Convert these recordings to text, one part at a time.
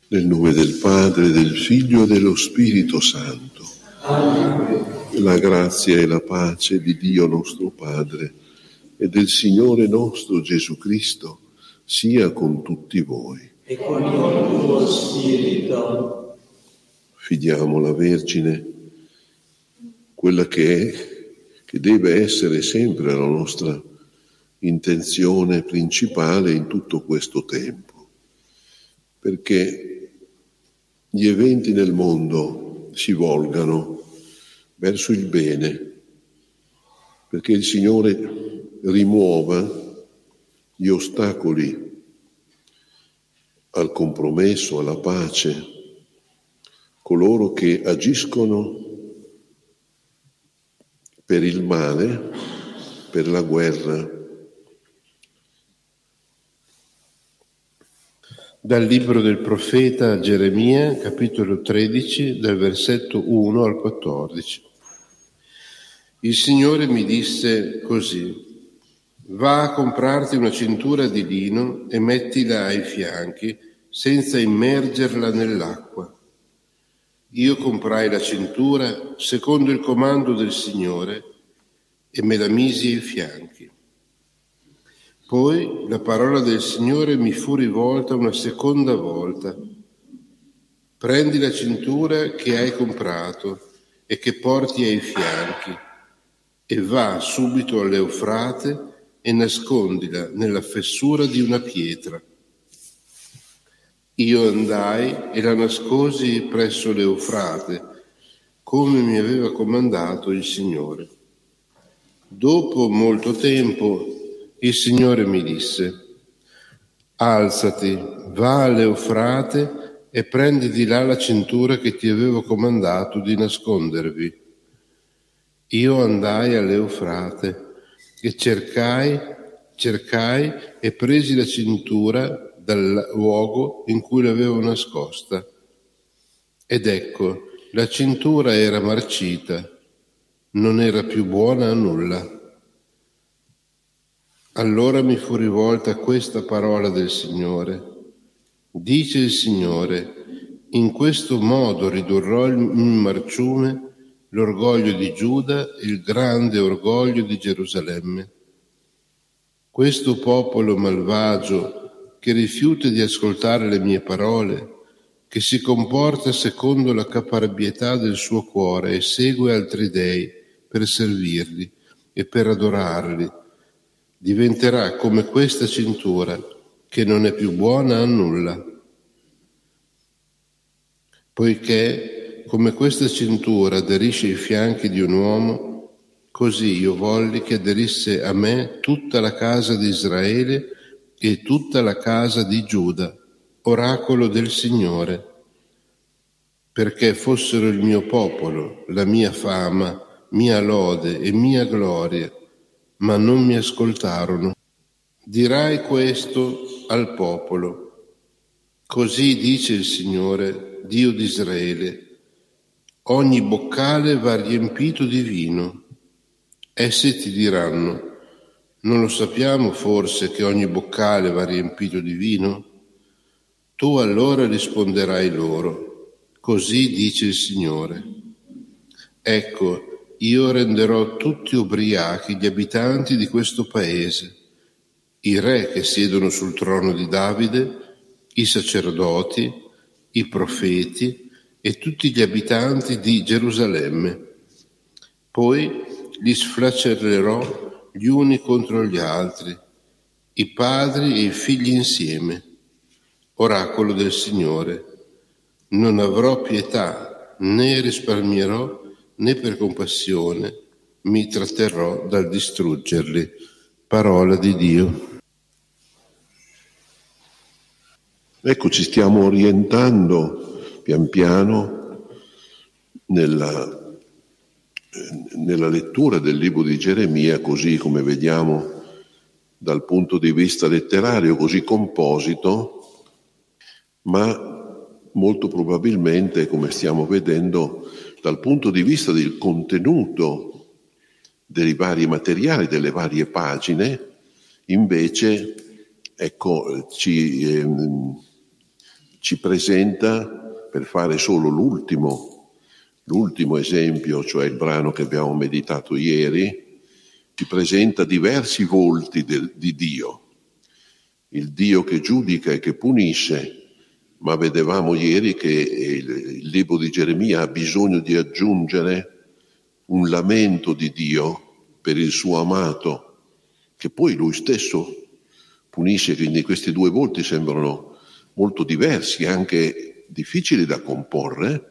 Nel nome del Padre, del Figlio e dello Spirito Santo. Amen. La grazia e la pace di Dio nostro Padre e del Signore nostro Gesù Cristo sia con tutti voi. E con il tuo spirito. Fidiamo la Vergine, quella che è, che deve essere sempre la nostra intenzione principale in tutto questo tempo, perché gli eventi nel mondo si volgano verso il bene, perché il Signore rimuova gli ostacoli al compromesso, alla pace, coloro che agiscono per il male, per la guerra. Dal libro del profeta Geremia, capitolo 13, dal versetto 1 al 14. Il Signore mi disse così: va a comprarti una cintura di lino e mettila ai fianchi senza immergerla nell'acqua. Io comprai la cintura secondo il comando del Signore e me la misi ai fianchi. Poi la parola del Signore mi fu rivolta una seconda volta. Prendi la cintura che hai comprato e che porti ai fianchi e va subito all'Eufrate e nascondila nella fessura di una pietra. Io andai e la nascosi presso l'Eufrate, come mi aveva comandato il Signore. Dopo molto tempo il Signore mi disse: alzati, va all'Eufrate e prendi di là la cintura che ti avevo comandato di nascondervi. Io andai all'Eufrate e cercai e presi la cintura dal luogo in cui l'avevo nascosta. Ed ecco, la cintura era marcita, non era più buona a nulla. Allora mi fu rivolta questa parola del Signore. Dice il Signore: in questo modo ridurrò in marciume l'orgoglio di Giuda e il grande orgoglio di Gerusalemme. Questo popolo malvagio che rifiuta di ascoltare le mie parole, che si comporta secondo la caparbietà del suo cuore e segue altri dei per servirli e per adorarli, diventerà come questa cintura che non è più buona a nulla. Poiché come questa cintura aderisce ai fianchi di un uomo, così io volli che aderisse a me tutta la casa di Israele e tutta la casa di Giuda, oracolo del Signore, perché fossero il mio popolo, la mia fama, mia lode e mia gloria, ma non mi ascoltarono. Dirai questo al popolo: così dice il Signore, Dio di Israele: ogni boccale va riempito di vino. Essi ti diranno: non lo sappiamo forse che ogni boccale va riempito di vino? Tu allora risponderai loro: così dice il Signore. Ecco, io renderò tutti ubriachi gli abitanti di questo paese, i re che siedono sul trono di Davide, i sacerdoti, i profeti e tutti gli abitanti di Gerusalemme. Poi li sflacellerò gli uni contro gli altri, i padri e i figli insieme. Oracolo del Signore: non avrò pietà, né risparmierò, né per compassione mi tratterrò dal distruggerli. Parola di Dio. Ecco, ci stiamo orientando pian piano nella lettura del libro di Geremia, così come vediamo dal punto di vista letterario, così composito, ma molto probabilmente, come stiamo vedendo, dal punto di vista del contenuto dei vari materiali, delle varie pagine, invece, ecco, ci ci presenta, per fare solo l'ultimo esempio, cioè il brano che abbiamo meditato ieri, ci presenta diversi volti di Dio. Il Dio che giudica e che punisce, ma vedevamo ieri che il libro di Geremia ha bisogno di aggiungere un lamento di Dio per il suo amato, che poi lui stesso punisce. Quindi questi due volti sembrano molto diversi, anche difficili da comporre,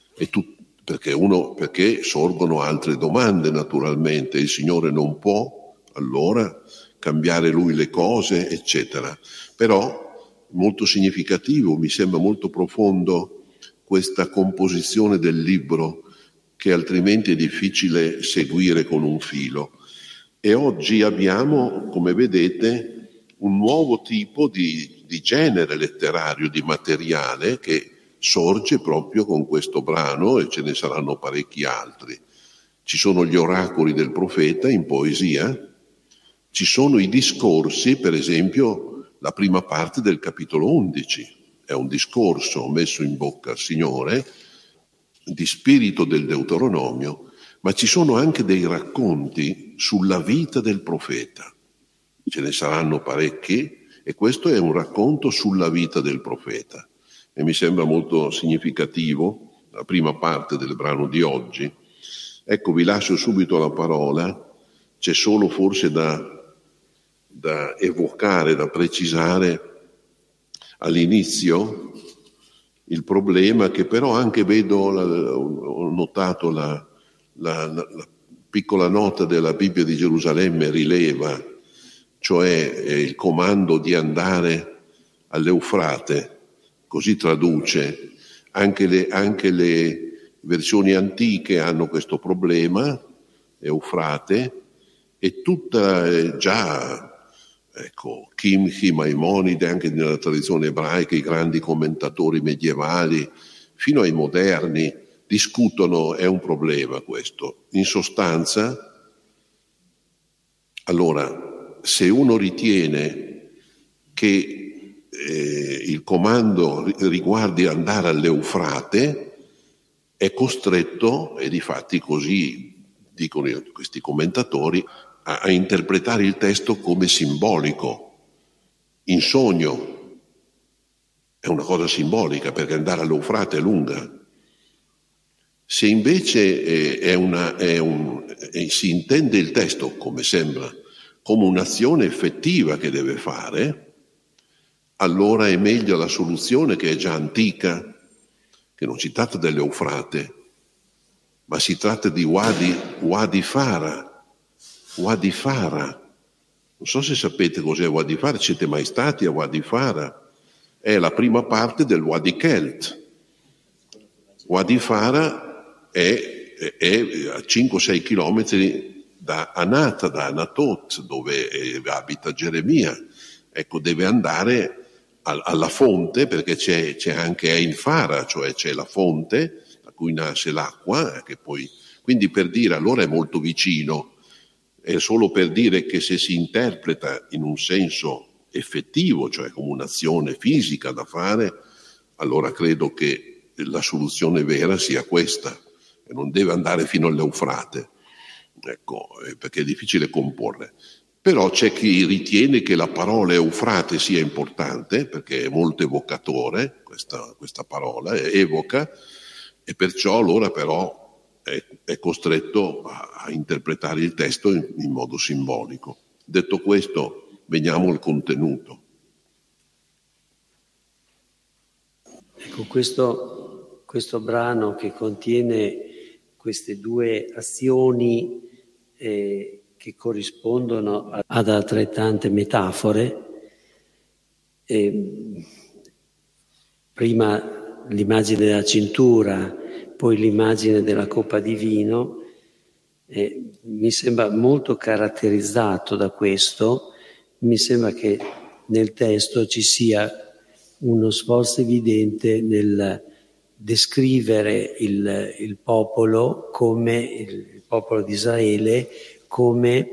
perché sorgono altre domande naturalmente. Il Signore non può allora cambiare lui le cose, eccetera. Però molto significativo, mi sembra molto profondo questa composizione del libro, che altrimenti è difficile seguire con un filo. E oggi abbiamo, come vedete, un nuovo tipo di genere letterario, di materiale, che sorge proprio con questo brano, e ce ne saranno parecchi altri. Ci sono gli oracoli del profeta in poesia, ci sono i discorsi, per esempio la prima parte del capitolo 11, è un discorso messo in bocca al Signore, di spirito del Deuteronomio, ma ci sono anche dei racconti sulla vita del profeta. Ce ne saranno parecchi, e questo è un racconto sulla vita del profeta. E mi sembra molto significativo la prima parte del brano di oggi. Ecco, vi lascio subito la parola. C'è solo forse da evocare, da precisare all'inizio il problema, che però anche ho notato la piccola nota della Bibbia di Gerusalemme rileva, cioè il comando di andare all'Eufrate, così traduce. Anche le versioni antiche hanno questo problema, Eufrate, e tutta Kimchi, Maimonide, anche nella tradizione ebraica, i grandi commentatori medievali, fino ai moderni, discutono, è un problema questo. In sostanza, allora, se uno ritiene che il comando riguardi andare all'Eufrate, è costretto, e difatti così dicono questi commentatori, a interpretare il testo come simbolico, in sogno. È una cosa simbolica, perché andare all'Eufrate è lunga. Se invece si intende il testo, come sembra, come un'azione effettiva che deve fare, allora è meglio la soluzione, che è già antica, che non si tratta dell'Eufrate, ma si tratta di Wadi Fara. Wadi Fara, non so se sapete cos'è Wadi Fara, siete mai stati a Wadi Fara? È la prima parte del Wadi Kelt. Wadi Fara è a 5-6 chilometri da Anat, da Anatot, dove abita Geremia. Ecco, deve andare alla fonte, perché c'è anche Ein Fara, cioè c'è la fonte da cui nasce l'acqua, che poi, quindi per dire, allora è molto vicino. È solo per dire che se si interpreta in un senso effettivo, cioè come un'azione fisica da fare, allora credo che la soluzione vera sia questa, e non deve andare fino all'Eufrate, ecco, perché è difficile comporre. Però c'è chi ritiene che la parola Eufrate sia importante, perché è molto evocatore, questa parola evoca, e perciò allora però è costretto a interpretare il testo in modo simbolico. Detto questo, veniamo al contenuto. Ecco, questo brano che contiene queste due azioni che corrispondono ad altrettante metafore. Prima l'immagine della cintura, poi l'immagine della coppa di vino, mi sembra molto caratterizzato da questo. Mi sembra che nel testo ci sia uno sforzo evidente nel descrivere il popolo come il popolo di Israele come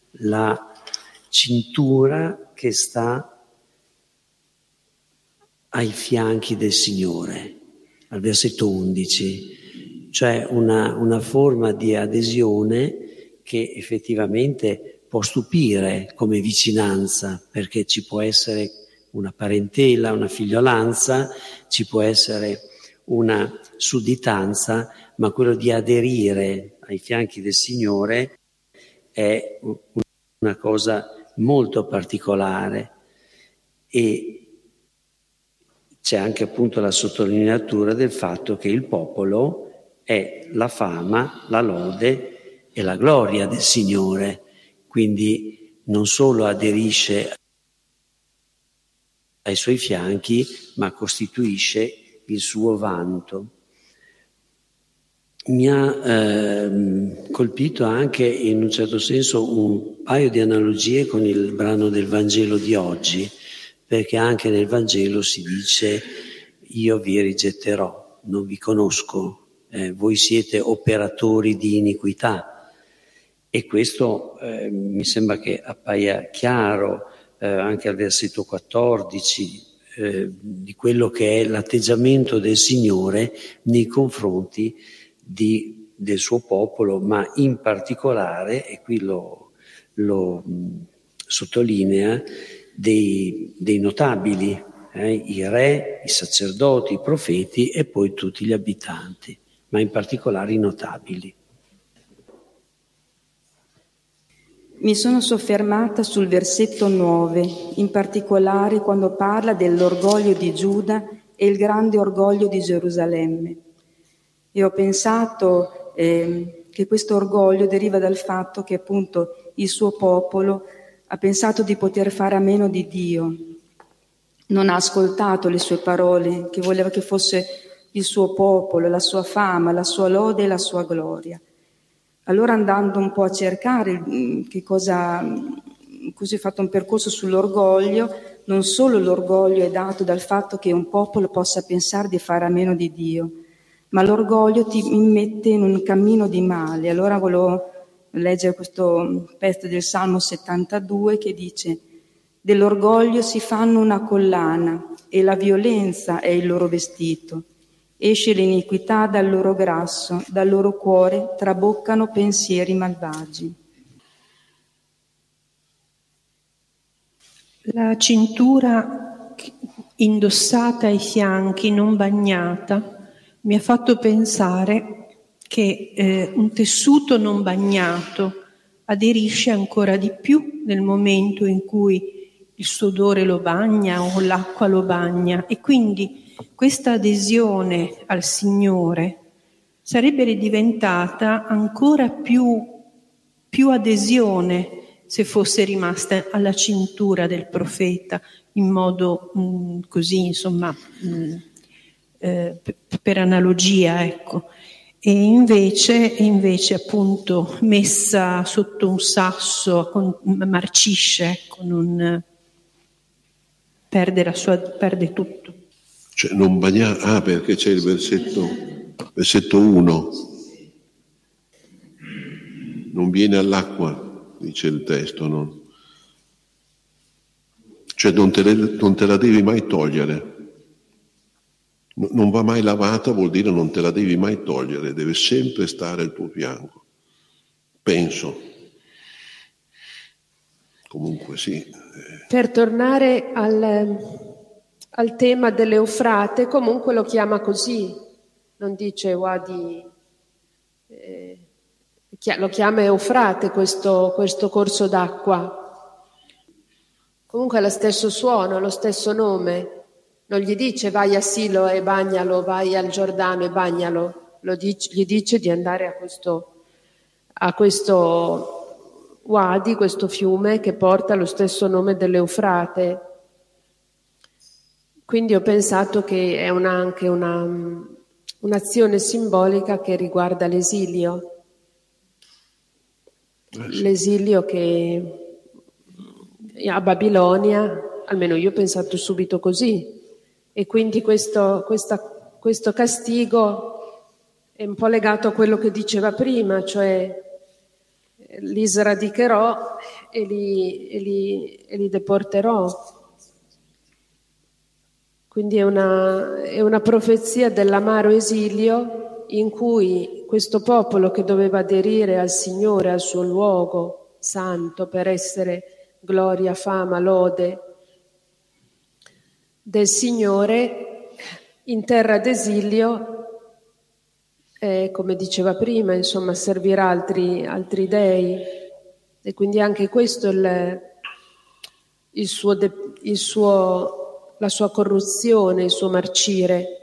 la cintura che sta ai fianchi del Signore, al versetto 11, cioè una forma di adesione che effettivamente può stupire come vicinanza, perché ci può essere una parentela, una figliolanza, ci può essere una sudditanza, ma quello di aderire ai fianchi del Signore è una cosa molto particolare. E c'è anche appunto la sottolineatura del fatto che il popolo è la fama, la lode e la gloria del Signore, quindi non solo aderisce ai suoi fianchi, ma costituisce il suo vanto. Mi ha colpito anche in un certo senso un paio di analogie con il brano del Vangelo di oggi, perché anche nel Vangelo si dice: io vi rigetterò, non vi conosco, voi siete operatori di iniquità. E questo mi sembra che appaia chiaro anche al versetto 14 di quello che è l'atteggiamento del Signore nei confronti del suo popolo, ma in particolare, e qui lo sottolinea, dei notabili, i re, i sacerdoti, i profeti e poi tutti gli abitanti, ma in particolare i notabili. Mi sono soffermata sul versetto 9, in particolare quando parla dell'orgoglio di Giuda e il grande orgoglio di Gerusalemme. E ho pensato che questo orgoglio deriva dal fatto che appunto il suo popolo ha pensato di poter fare a meno di Dio, non ha ascoltato le sue parole, che voleva che fosse il suo popolo, la sua fama, la sua lode e la sua gloria. Allora, andando un po' a cercare così ho fatto un percorso sull'orgoglio. Non solo l'orgoglio è dato dal fatto che un popolo possa pensare di fare a meno di Dio, ma l'orgoglio ti mette in un cammino di male. Allora volevo leggere questo pezzo del Salmo 72 che dice: dell'orgoglio si fanno una collana e la violenza è il loro vestito. Esce l'iniquità dal loro grasso, dal loro cuore traboccano pensieri malvagi. La cintura indossata ai fianchi, non bagnata, mi ha fatto pensare che un tessuto non bagnato aderisce ancora di più nel momento in cui il sudore lo bagna o l'acqua lo bagna, e quindi questa adesione al Signore sarebbe diventata ancora più adesione se fosse rimasta alla cintura del profeta, in modo così, insomma, per analogia, ecco. E invece appunto messa sotto un sasso, marcisce, ecco, non perde tutto. Cioè non bagnare, perché c'è il versetto 1. Non viene all'acqua, dice il testo, no? Cioè non te la devi mai togliere. Non va mai lavata, vuol dire non te la devi mai togliere, deve sempre stare al tuo fianco. Penso. Comunque sì. Per tornare al tema dell'Eufrate, comunque lo chiama così, non dice Wadi, lo chiama Eufrate questo corso d'acqua. Comunque è lo stesso suono, lo stesso nome. Non gli dice vai a Silo e bagnalo, vai al Giordano e bagnalo, gli dice di andare a questo Wadi, questo fiume che porta lo stesso nome dell'Eufrate. Quindi ho pensato che è anche un'azione simbolica che riguarda l'esilio. L'esilio che a Babilonia, almeno io ho pensato subito così. E quindi questo castigo è un po' legato a quello che diceva prima, cioè li sradicherò e li deporterò. Quindi è una profezia dell'amaro esilio in cui questo popolo che doveva aderire al Signore, al suo luogo santo per essere gloria, fama, lode del Signore, in terra d'esilio, come diceva prima, insomma, servirà altri dei, e quindi anche questo la sua corruzione, il suo marcire.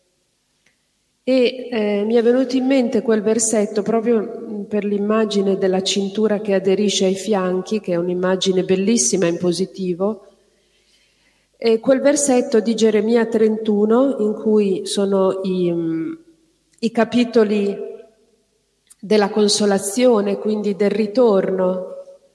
E mi è venuto in mente quel versetto proprio per l'immagine della cintura che aderisce ai fianchi, che è un'immagine bellissima in positivo, e quel versetto di Geremia 31 in cui sono i capitoli della consolazione, quindi del ritorno,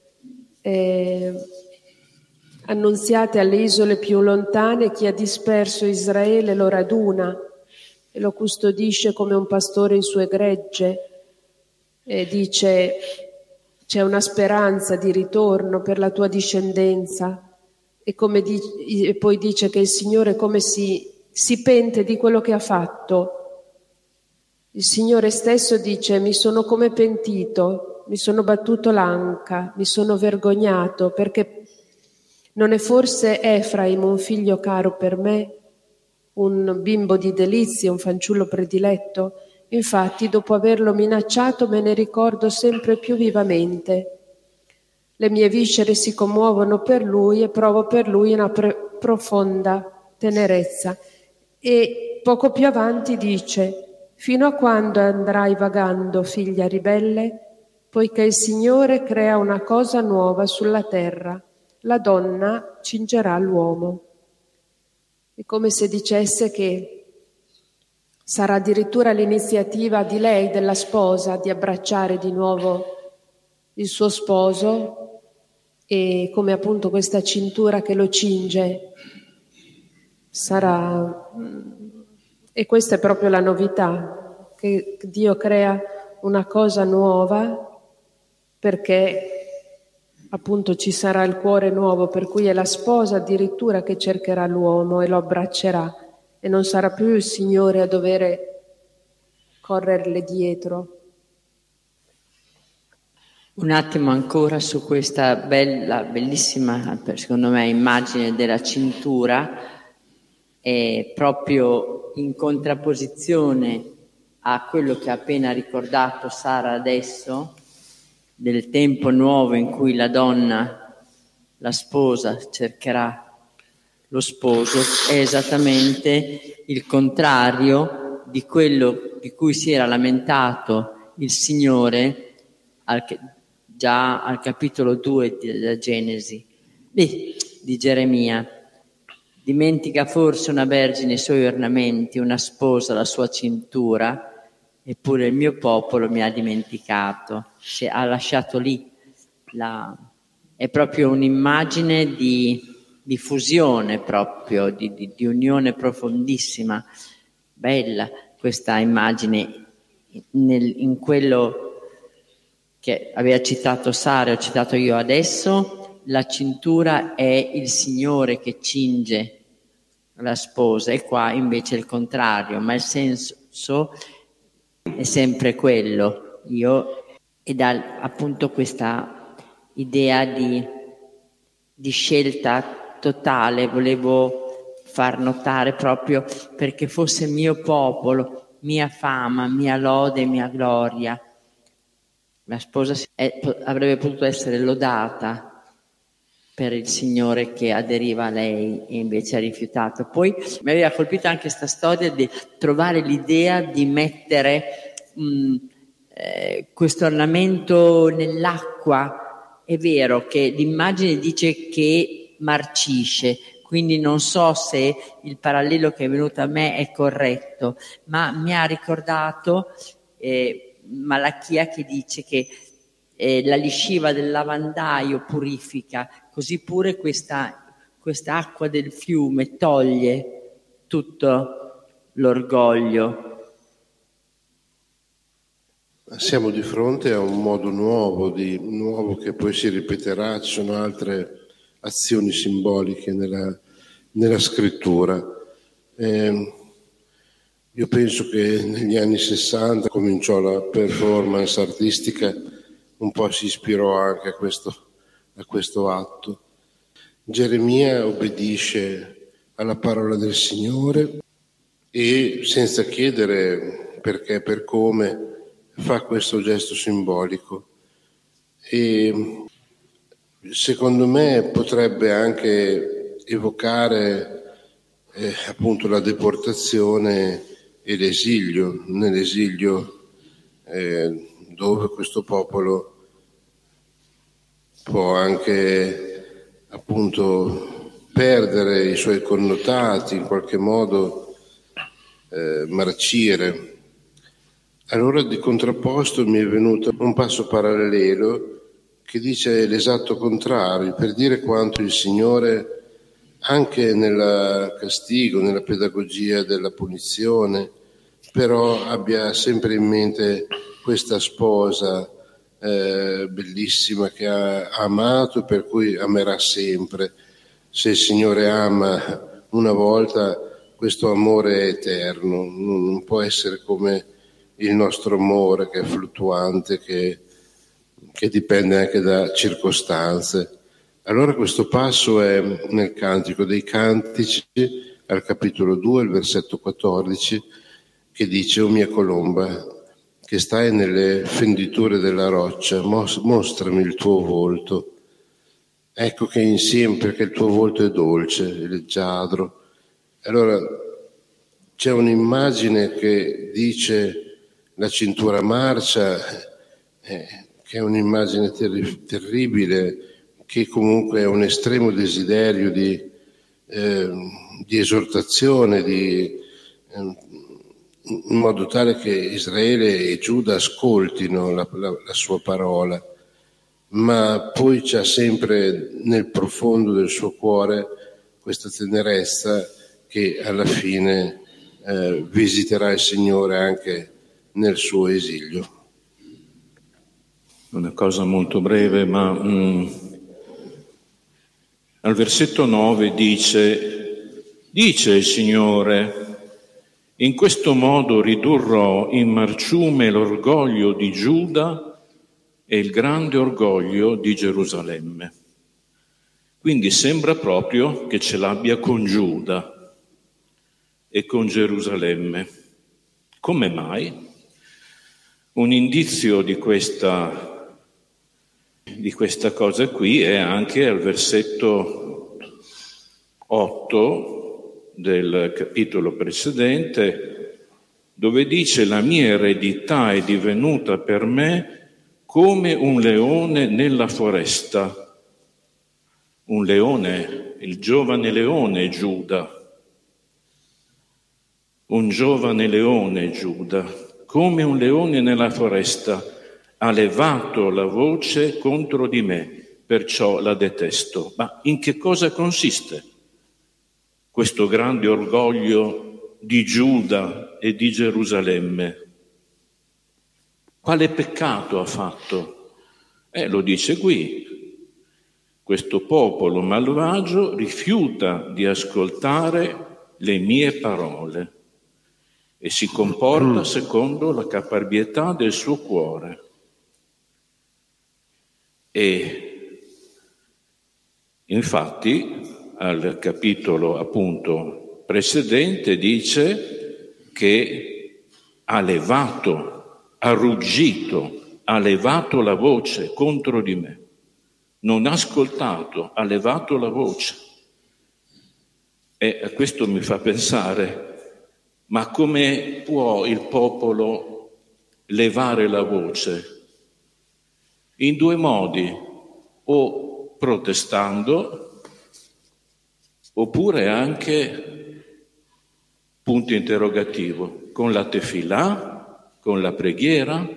annunziate alle isole più lontane: chi ha disperso Israele lo raduna e lo custodisce come un pastore il suo gregge, e dice: c'è una speranza di ritorno per la tua discendenza. E poi dice che il Signore come si pente di quello che ha fatto. Il Signore stesso dice: mi sono come pentito, mi sono battuto l'anca, mi sono vergognato, perché non è forse Efraim un figlio caro per me, un bimbo di delizie, un fanciullo prediletto? Infatti, dopo averlo minacciato, me ne ricordo sempre più vivamente. Le mie viscere si commuovono per lui e provo per lui una profonda tenerezza. E poco più avanti dice: fino a quando andrai vagando, figlia ribelle? Poiché il Signore crea una cosa nuova sulla terra, la donna cingerà l'uomo. È come se dicesse che sarà addirittura l'iniziativa di lei, della sposa, di abbracciare di nuovo il suo sposo, e come appunto questa cintura che lo cinge sarà. E questa è proprio la novità, che Dio crea una cosa nuova, perché appunto ci sarà il cuore nuovo, per cui è la sposa addirittura che cercherà l'uomo e lo abbraccerà, e non sarà più il Signore a dover correrle dietro. Un attimo ancora su questa bellissima, secondo me, immagine della cintura, è proprio in contrapposizione a quello che ha appena ricordato Sara adesso, del tempo nuovo in cui la donna, la sposa, cercherà lo sposo. È esattamente il contrario di quello di cui si era lamentato il Signore già al capitolo 2 della Genesi, di Geremia. Dimentica forse una vergine i suoi ornamenti, una sposa la sua cintura, eppure il mio popolo mi ha dimenticato. Ha lasciato lì. È proprio un'immagine di fusione, proprio di unione profondissima. Bella questa immagine in quello che aveva citato Sara, ho citato io adesso. La cintura è il Signore che cinge la sposa, e qua invece è il contrario, ma il senso è sempre quello. E da appunto questa idea di scelta totale volevo far notare, proprio perché fosse mio popolo, mia fama, mia lode, mia gloria. La sposa avrebbe potuto essere lodata per il Signore che aderiva a lei e invece ha rifiutato. Poi mi aveva colpito anche questa storia di trovare l'idea di mettere questo ornamento nell'acqua. È vero che l'immagine dice che marcisce, quindi non so se il parallelo che è venuto a me è corretto, ma mi ha ricordato Malachia, che dice che la lisciva del lavandaio purifica, così pure questa acqua del fiume toglie tutto l'orgoglio. Siamo di fronte a un modo nuovo che poi si ripeterà. Ci sono altre azioni simboliche nella scrittura. Io penso che negli anni 60 cominciò la performance artistica, un po' si ispirò anche a questo atto. Geremia obbedisce alla parola del Signore e, senza chiedere perché, per come, fa questo gesto simbolico. E secondo me potrebbe anche evocare appunto la deportazione e l'esilio, nell'esilio dove questo popolo può anche appunto perdere i suoi connotati, in qualche modo marcire. Allora di contrapposto mi è venuto un passo parallelo che dice l'esatto contrario, per dire quanto il Signore, anche nel castigo, nella pedagogia della punizione, però abbia sempre in mente questa sposa bellissima che ha amato e per cui amerà sempre. Se il Signore ama una volta, questo amore è eterno, non può essere come il nostro amore che è fluttuante, che dipende anche da circostanze. Allora questo passo è nel Cantico dei Cantici, al capitolo 2, il versetto 14, che dice: «O mia colomba, che stai nelle fenditure della roccia, mostrami il tuo volto. Ecco che insieme, perché il tuo volto è dolce, è leggiadro». Allora c'è un'immagine che dice la cintura marcia, che è un'immagine terribile, che comunque è un estremo desiderio di esortazione, in modo tale che Israele e Giuda ascoltino la sua parola, ma poi c'è sempre nel profondo del suo cuore questa tenerezza che alla fine visiterà il Signore anche nel suo esilio. Una cosa molto breve, ma al versetto 9 dice il Signore: «In questo modo ridurrò in marciume l'orgoglio di Giuda e il grande orgoglio di Gerusalemme». Quindi sembra proprio che ce l'abbia con Giuda e con Gerusalemme. Come mai? Un indizio di questa cosa qui è anche al versetto 8 del capitolo precedente, dove dice: «La mia eredità è divenuta per me come un leone nella foresta». Un leone, il giovane leone Giuda. Un giovane leone Giuda, come un leone nella foresta, ha levato la voce contro di me, perciò la detesto. Ma in che cosa consiste questo grande orgoglio di Giuda e di Gerusalemme? Quale peccato ha fatto? Lo dice qui. Questo popolo malvagio rifiuta di ascoltare le mie parole e si comporta secondo la caparbietà del suo cuore. E infatti al capitolo appunto precedente dice che ha levato, ha ruggito, ha levato la voce contro di me. Non ha ascoltato, ha levato la voce. E questo mi fa pensare, ma come può il popolo levare la voce? In due modi, o protestando, oppure anche, punto interrogativo, con la tefilà, con la preghiera.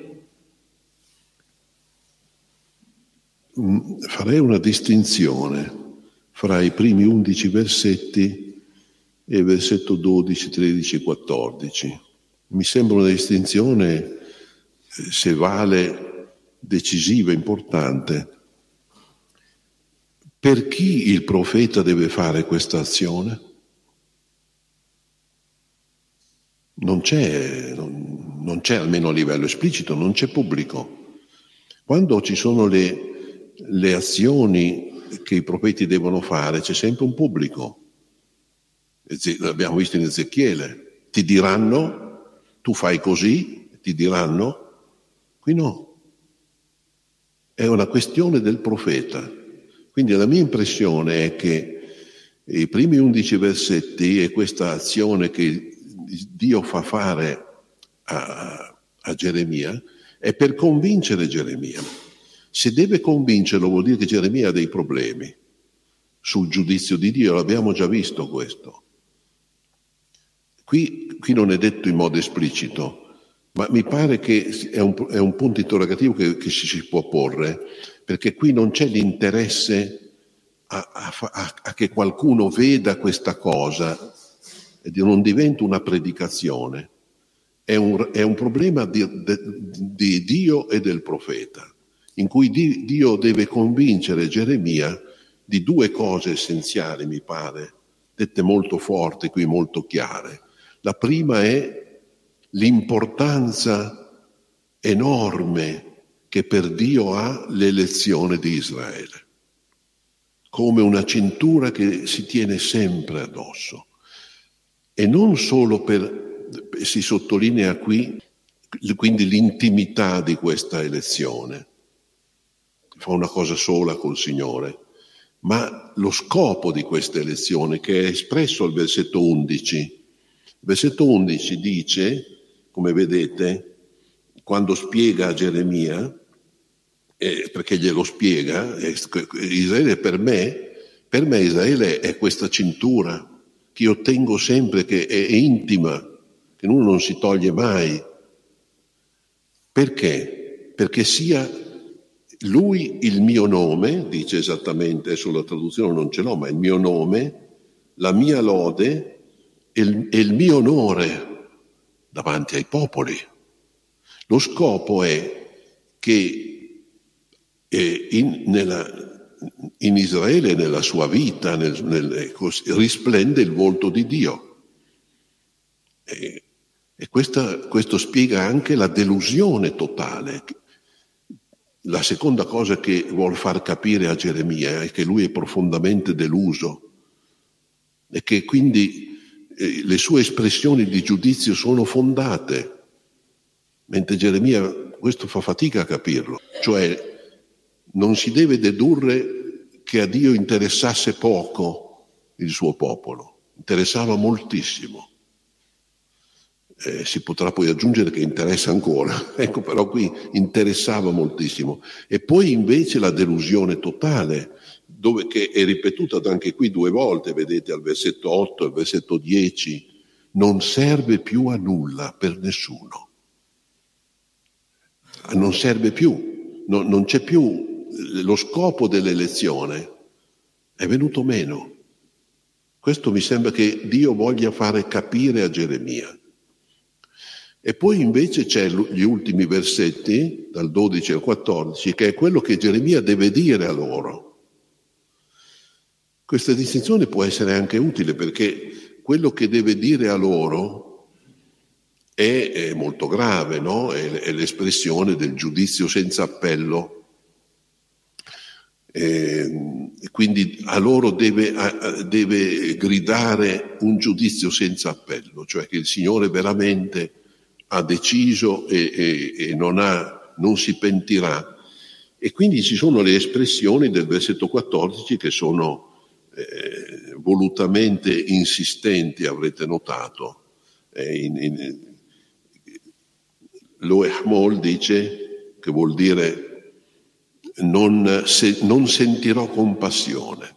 Farei una distinzione fra i primi 11 versetti e il versetto 12, 13 e 14. Mi sembra una distinzione, se vale, decisiva, importante. Per chi il profeta deve fare questa azione? non c'è, almeno a livello esplicito, non c'è pubblico. Quando ci sono le azioni che i profeti devono fare, c'è sempre un pubblico. L'abbiamo visto in Ezechiele. Ti diranno, tu fai così, ti diranno. Qui no. È una questione del profeta. Quindi la mia impressione è che i primi 11 versetti e questa azione che Dio fa fare a Geremia è per convincere Geremia. Se deve convincerlo vuol dire che Geremia ha dei problemi sul giudizio di Dio, l'abbiamo già visto questo. Qui non è detto in modo esplicito, ma mi pare che è un punto interrogativo che si può porre, perché qui non c'è l'interesse a che qualcuno veda questa cosa e non diventa una predicazione. È un problema di Dio e del profeta, in cui Dio deve convincere Geremia di due cose essenziali, mi pare, dette molto forti, qui molto chiare. La prima è l'importanza enorme che per Dio ha l'elezione di Israele, come una cintura che si tiene sempre addosso. E non solo si sottolinea qui, quindi l'intimità di questa elezione, fa una cosa sola col Signore, ma lo scopo di questa elezione che è espresso al versetto 11. Il versetto 11 dice, come vedete, quando spiega a Geremia, perché glielo spiega, Israele per me Israele è questa cintura che io tengo sempre, che è intima, che uno non si toglie mai. Perché? Perché sia lui il mio nome, dice esattamente, adesso la traduzione non ce l'ho, ma il mio nome, la mia lode e il mio onore davanti ai popoli. Lo scopo è che in Israele, nella sua vita, risplende il volto di Dio. E questo spiega anche la delusione totale. La seconda cosa che vuol far capire a Geremia è che lui è profondamente deluso e che quindi le sue espressioni di giudizio sono fondate, mentre Geremia questo fa fatica a capirlo. Cioè non si deve dedurre che a Dio interessasse poco il suo popolo, interessava moltissimo. Si potrà poi aggiungere che interessa ancora, ecco, però qui interessava moltissimo. E poi invece la delusione totale, che è ripetuta anche qui 2 volte, vedete al versetto 8 e al versetto 10, non serve più a nulla per nessuno. Non serve più, non c'è più lo scopo dell'elezione, è venuto meno. Questo mi sembra che Dio voglia fare capire a Geremia. E poi invece c'è gli ultimi versetti, dal 12 al 14, che è quello che Geremia deve dire a loro. Questa distinzione può essere anche utile perché quello che deve dire a loro è molto grave, no? È l'espressione del giudizio senza appello. Quindi a loro deve gridare un giudizio senza appello, cioè che il Signore veramente ha deciso e non si pentirà. E quindi ci sono le espressioni del versetto 14 che sono volutamente insistenti, avrete notato. Lo Ehmol dice, che vuol dire non sentirò compassione.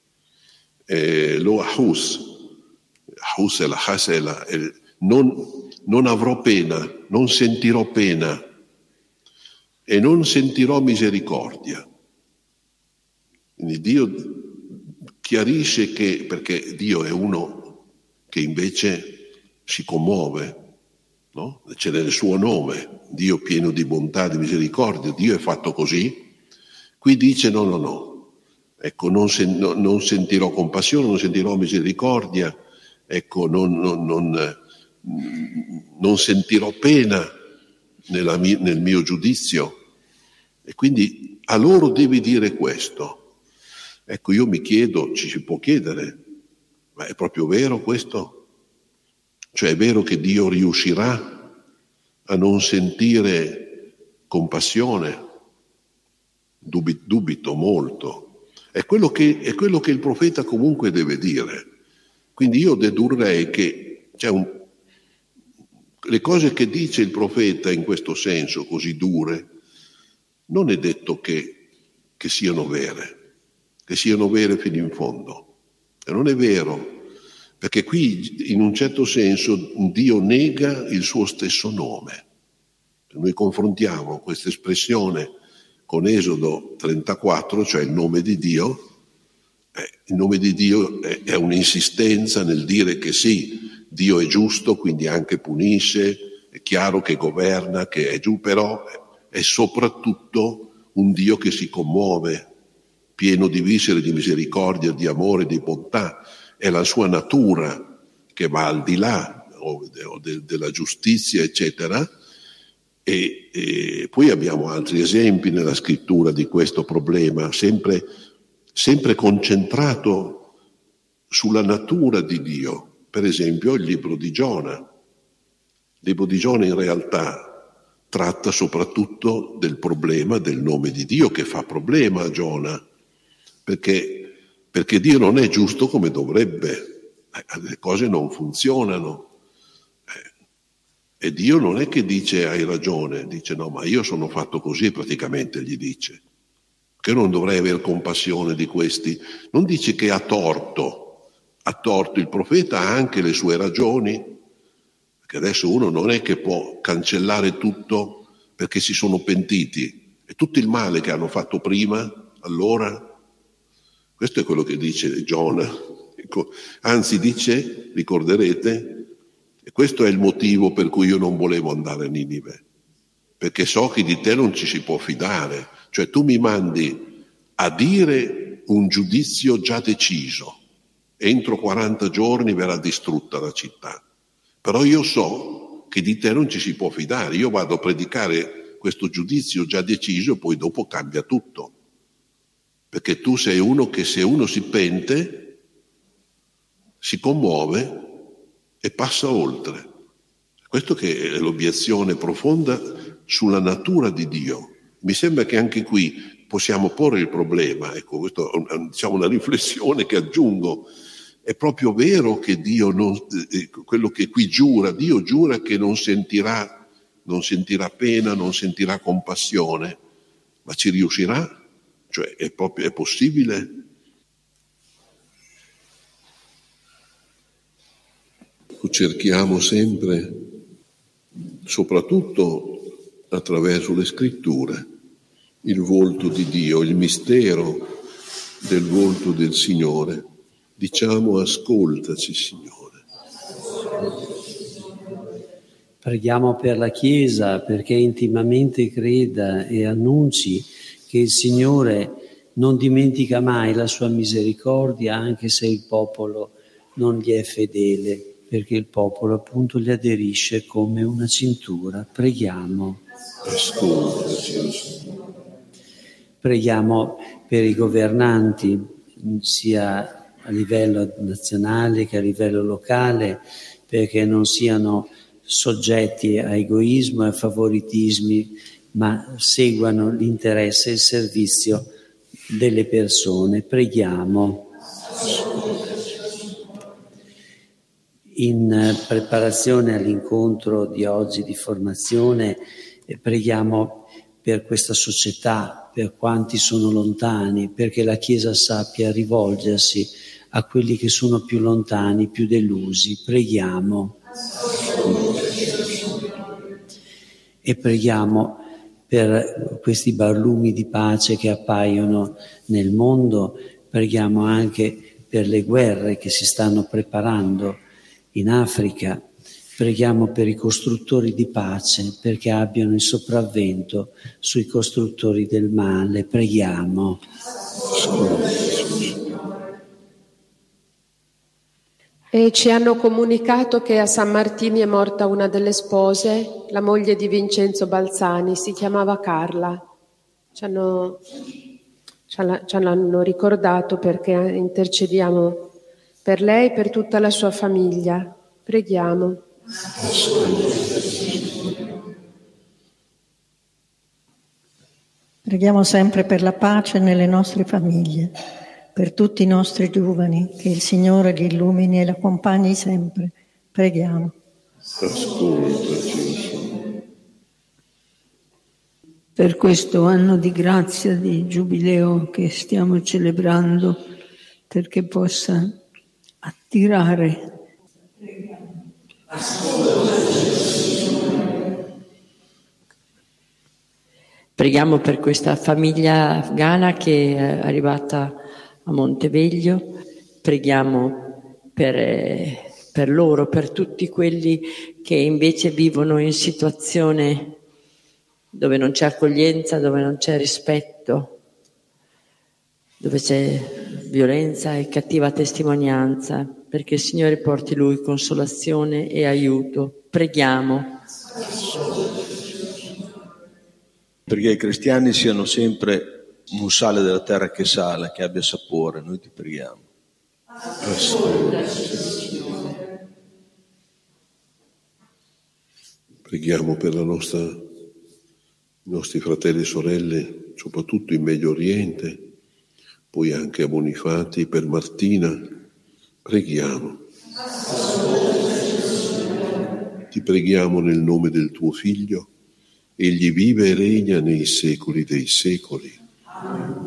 Lo Ahus è la Hasela, non avrò pena, non sentirò pena e non sentirò misericordia. Quindi Dio chiarisce che, perché Dio è uno che invece si commuove, no? C'è nel suo nome, Dio pieno di bontà, di misericordia, Dio è fatto così. Qui dice no, ecco, non sentirò compassione, non sentirò misericordia, ecco, non sentirò pena nel mio giudizio. E quindi a loro devi dire questo. Ecco, io mi chiedo, ci si può chiedere, ma è proprio vero questo? Cioè è vero che Dio riuscirà a non sentire compassione? Dubito molto. È quello che il profeta comunque deve dire. Quindi io dedurrei che le cose che dice il profeta in questo senso così dure, non è detto che siano vere fino in fondo. E non è vero, perché qui in un certo senso Dio nega il suo stesso nome. Noi confrontiamo questa espressione con Esodo 34, cioè il nome di Dio. Il nome di Dio è un'insistenza nel dire che sì, Dio è giusto, quindi anche punisce, è chiaro che governa, che è giù, però è soprattutto un Dio che si commuove, pieno di viscere, di misericordia, di amore, di bontà. È la sua natura che va al di là della giustizia, eccetera. E poi abbiamo altri esempi nella scrittura di questo problema, sempre concentrato sulla natura di Dio. Per esempio il libro di Giona. Il libro di Giona in realtà tratta soprattutto del problema del nome di Dio, che fa problema a Giona, perché Dio non è giusto come dovrebbe, le cose non funzionano. E Dio non è che dice hai ragione, dice no, ma io sono fatto così, praticamente gli dice. Che non dovrei avere compassione di questi. Non dice che ha torto. Il profeta ha anche le sue ragioni, perché adesso uno non è che può cancellare tutto perché si sono pentiti. E tutto il male che hanno fatto prima, allora, questo è quello che dice Giona. Anzi dice, ricorderete, e questo è il motivo per cui io non volevo andare a Ninive, perché so che di te non ci si può fidare. Cioè tu mi mandi a dire un giudizio già deciso, entro 40 giorni verrà distrutta la città, però io so che di te non ci si può fidare, io vado a predicare questo giudizio già deciso e poi dopo cambia tutto, perché tu sei uno che se uno si pente, si commuove e passa oltre. Questo che è l'obiezione profonda sulla natura di Dio. Mi sembra che anche qui possiamo porre il problema, ecco, questo è diciamo una riflessione che aggiungo. È proprio vero che Dio quello che qui giura, Dio giura che non sentirà pena, non sentirà compassione, ma ci riuscirà? Cioè è possibile? Cerchiamo sempre, soprattutto attraverso le scritture, il volto di Dio, il mistero del volto del Signore. Diciamo ascoltaci, Signore. Preghiamo per la Chiesa perché intimamente creda e annunci che il Signore non dimentica mai la sua misericordia anche se il popolo non gli è fedele, perché il popolo appunto gli aderisce come una cintura. Preghiamo. Ascoltaci. Preghiamo per i governanti, sia a livello nazionale che a livello locale, perché non siano soggetti a egoismo e a favoritismi, ma seguano l'interesse e il servizio delle persone. Preghiamo. In preparazione all'incontro di oggi di formazione, preghiamo per questa società, per quanti sono lontani, perché la Chiesa sappia rivolgersi a quelli che sono più lontani, più delusi. Preghiamo. E preghiamo per questi barlumi di pace che appaiono nel mondo, preghiamo anche per le guerre che si stanno preparando in Africa, preghiamo per i costruttori di pace perché abbiano il sopravvento sui costruttori del male. Preghiamo. E ci hanno comunicato che a San Martini è morta una delle spose, la moglie di Vincenzo Balzani, si chiamava Carla. Ce l'hanno ricordato perché intercediamo per lei e per tutta la sua famiglia. Preghiamo. Preghiamo sempre per la pace nelle nostre famiglie, per tutti i nostri giovani, che il Signore li illumini e li accompagni sempre. Preghiamo. Ascoltaci. Per questo anno di grazia, di giubileo che stiamo celebrando, perché possa attirare. Preghiamo per questa famiglia afghana che è arrivata a Monteveglio, preghiamo per loro, per tutti quelli che invece vivono in situazione dove non c'è accoglienza, dove non c'è rispetto, dove c'è violenza e cattiva testimonianza, perché il Signore porti Lui consolazione e aiuto. Preghiamo. Perché i cristiani siano sempre un sale della terra che sale, che abbia sapore, noi ti preghiamo. Preghiamo per i nostri fratelli e sorelle, soprattutto in Medio Oriente, poi anche a Bonifati, per Martina. Preghiamo. Ti preghiamo nel nome del tuo Figlio. Egli vive e regna nei secoli dei secoli.